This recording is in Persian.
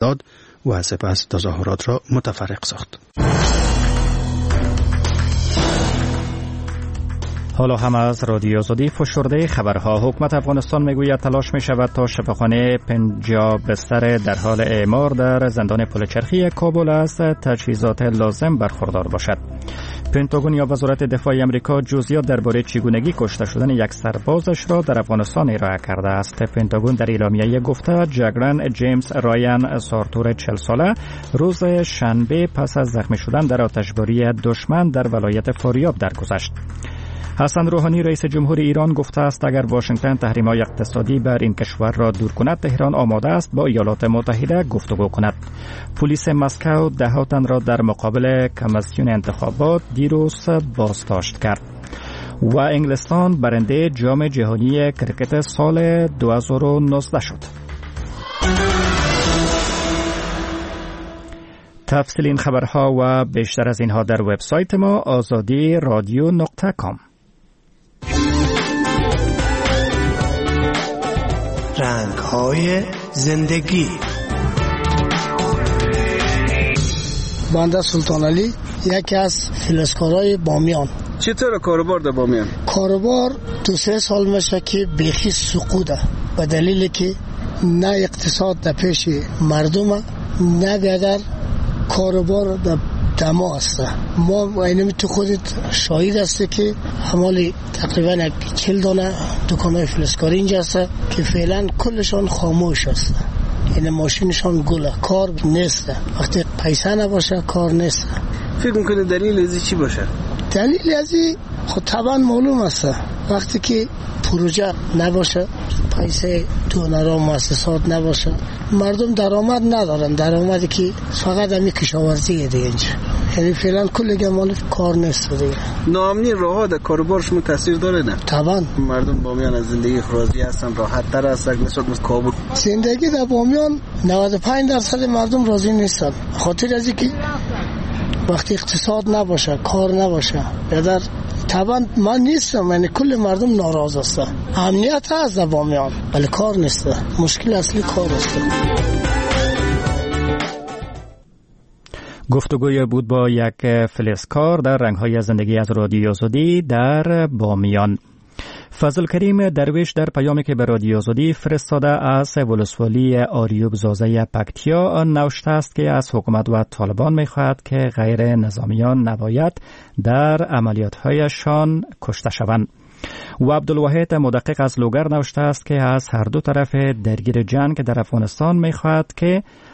داد و سپس تظاهرات را متفرق ساخت. حالا هم از رادیو آزادی فشرده خبرها. حکومت افغانستان میگوید تلاش می شود تا شفاخانه 50 بستر در حال اعمار در زندان پل چرخی کابل از تجهیزات لازم برخوردار باشد. پنتاگون یا وزارت دفاع آمریکا جزئیات درباره چگونگی کشته شدن یک سربازش را در افغانستان ارائه کرده است. پنتاگون در اعلامیه گفته جنرال جیمز رایان سارتور 40 ساله روز شنبه پس از زخمی شدن در آتشباری دشمن در ولایت فاریاب درگذشت. حسن روحانی رئیس جمهور ایران گفته است اگر واشنگتن تحریم‌های اقتصادی بر این کشور را دور کند، تهران آماده است با ایالات متحده گفتگو کند. پلیس مسکو 10 تن را در مقابل کمیسیون انتخابات دیروز بازداشت کرد. و انگلستان برنده جام جهانی کرکت سال 2019 شد. تفصیل این خبرها و بیشتر از اینها در وبسایت ما azadi.radio.com. رنگ‌های زندگی. بنده سلطان علی، یکی از فلزکارهای بامیان. چطور کاروبار در بامیان؟ کاروبار 2-3 سال میشه که بیخی سقوطه، به دلیلی که نه اقتصاد در پیش مردم، نه دیگر کاروبار در دما است. ما اینمی تو خودت شاهد هستی که حمالی تقریبا 40 دانه دکانهای فلزکاری اینجا هست که فعلا کلشان خاموش است. این ماشینشان گله، کار نیست. وقتی پیسه نباشه کار نیست. فکر میکنی دلیل ازی چی باشه؟ دلیل ازی خود طبعا معلوم است. وقتی که پروژه نباشه، پیسه دونرها مؤسسات نباشه، مردم درآمد ندارن. درآمدی که فقط همین کشاورزی دیگه اینجا، یعنی فعلا کل گمال کار نیست دیگه. ناامنی راه در کاروبار شما تاثیر داره نه؟ طبعا مردم بامیان از زندگی راضی هستن، راحت تر هستن نسبت به کابل. زندگی در بامیان 95% مردم راضی نیستن، خاطر از اینکه وقتی اقتصاد نباشه، کار نباشه، یا طبعا من نیستم، یعنی کل مردم ناراض هستن. امنیت هست در بامیان ولی کار نیست. مشکل اصلی کار است. گفتگوی بود با یک فلزکار در رنگ‌های زندگی از رادیو آزادی در بامیان. فضل کریم درویش در پیامی که به رادیو آزادی فرستاده از ولسوالی آریوب زازه پکتیا نوشته است که از حکومت و طالبان می‌خواهد که غیر نظامیان نباید در عملیات‌هایشان کشته شوند. و عبدالواحد مدقق از لوگر نوشته است که از هر دو طرف درگیر جنگ در افغانستان می‌خواهد که